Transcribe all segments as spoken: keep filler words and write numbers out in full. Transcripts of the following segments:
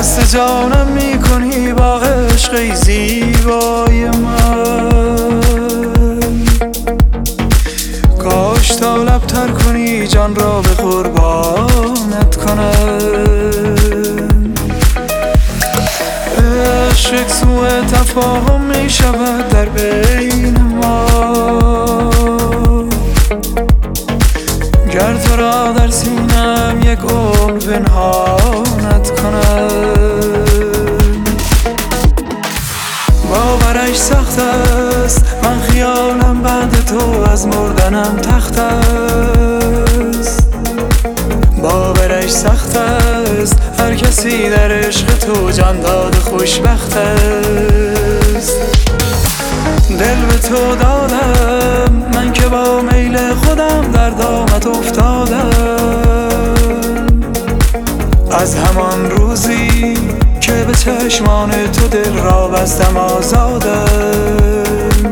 مست جانم میکنی با عشق زیبای من. کاش تا لبتر کنی جان را به قربانت کنم. عشق سوء تفاهم می شود در بین ما، گر تو را در سینم یک عمر پنهانت کنم. باورش سخت است، من خیالم بعد تو از مردنم تخت است. باورش سخت است، هر کسی در عشق تو جان داده خوشبخت است. دل به تو دادم من که با میل خودم در دامت افتادم. از همان روزی که به چشمان تو دل را بستم آزادم.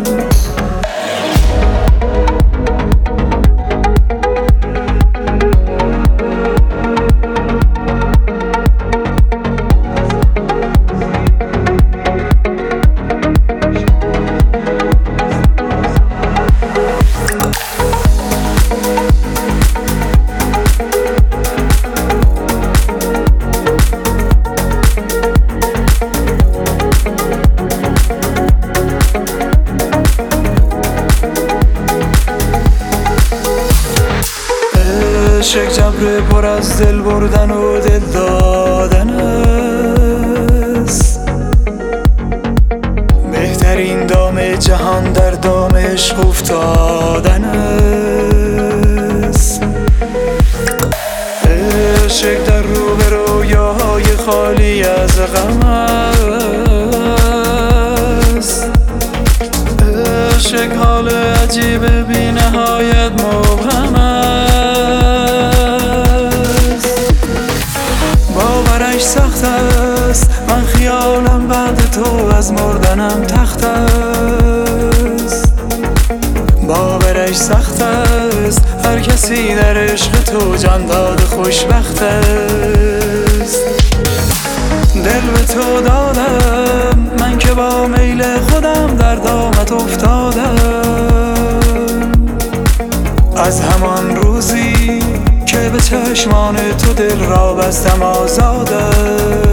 عشق جبر پر از دل بردن و دل دادن است. بهترین دام جهان در دام عشق افتادن است. عشق در رو به رویاهای خالی از غم است. عشق حال عجیب بی نهایت مبهم است. باورش سخت است، من خیالم بعد تو از مردنم تخت است. باورش سخت است، هر کسی در عشق تو جان داده خوشبخت است. دل به تو دادم من که با میل خودم در دامت افتادم. از همان روزی که به چشمان تو دل را بستم آزادم.